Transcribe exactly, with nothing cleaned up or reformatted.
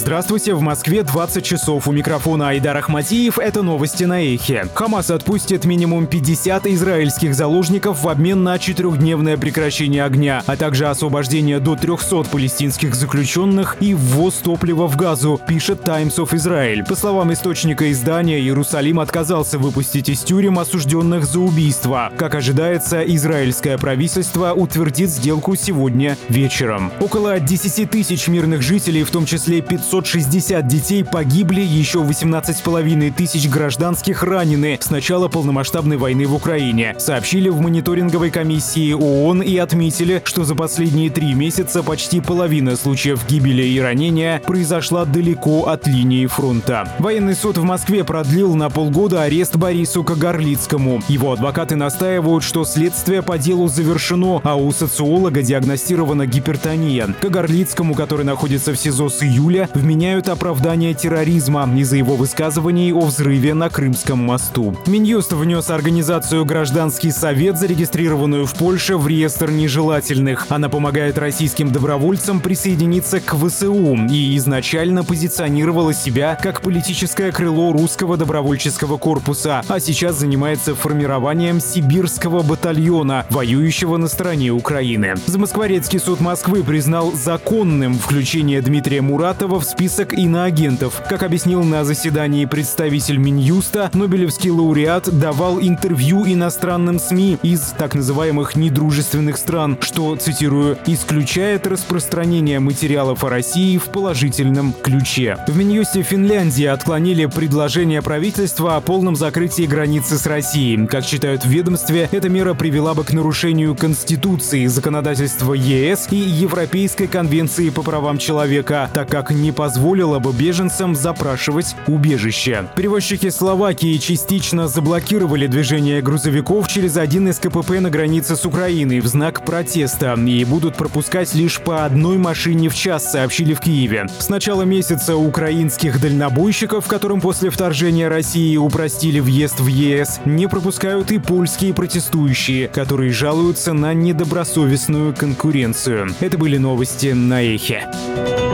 Здравствуйте, в Москве двадцать часов. У микрофона Айдар Ахмадиев. Это новости на Эхе. Хамас отпустит минимум пятьдесят израильских заложников в обмен на четырехдневное прекращение огня, а также освобождение до трехсот палестинских заключенных и ввоз топлива в Газу, пишет Times of Israel. По словам источника издания, Иерусалим отказался выпустить из тюрем осужденных за убийство. Как ожидается, израильское правительство утвердит сделку сегодня вечером. Около десяти тысяч мирных жителей, в том числе пятьсот шестьдесят детей, погибли, еще восемнадцать с половиной тысяч гражданских ранены с начала полномасштабной войны в Украине, сообщили в мониторинговой комиссии ООН и отметили, что за последние три месяца почти половина случаев гибели и ранения произошла далеко от линии фронта. Военный суд в Москве продлил на полгода арест Борису Кагарлицкому. Его адвокаты настаивают, что следствие по делу завершено, а у социолога диагностирована гипертония. Кагарлицкому, который находится в СИЗО с июля, вменяют оправдание терроризма из-за его высказываний о взрыве на Крымском мосту. Минюст внес организацию «Гражданский совет», зарегистрированную в Польше, в реестр нежелательных. Она помогает российским добровольцам присоединиться к ВСУ и изначально позиционировала себя как политическое крыло русского добровольческого корпуса, а сейчас занимается формированием сибирского батальона, воюющего на стороне Украины. Замоскворецкий суд Москвы признал законным включение Дмитрия Муратова в список иноагентов. Как объяснил на заседании представитель Минюста, нобелевский лауреат давал интервью иностранным СМИ из так называемых недружественных стран, что, цитирую, «исключает распространение материалов о России в положительном ключе». В Минюсте Финляндии отклонили предложение правительства о полном закрытии границы с Россией. Как считают в ведомстве, эта мера привела бы к нарушению Конституции, законодательства ЕС и Европейской конвенции по правам человека, так как не позволила бы беженцам запрашивать убежище. Перевозчики Словакии частично заблокировали движение грузовиков через один из КПП на границе с Украиной в знак протеста и будут пропускать лишь по одной машине в час, сообщили в Киеве. С начала месяца украинских дальнобойщиков, которым после вторжения России упростили въезд в ЕС, не пропускают и польские протестующие, которые жалуются на недобросовестную конкуренцию. Это были новости на Эхе.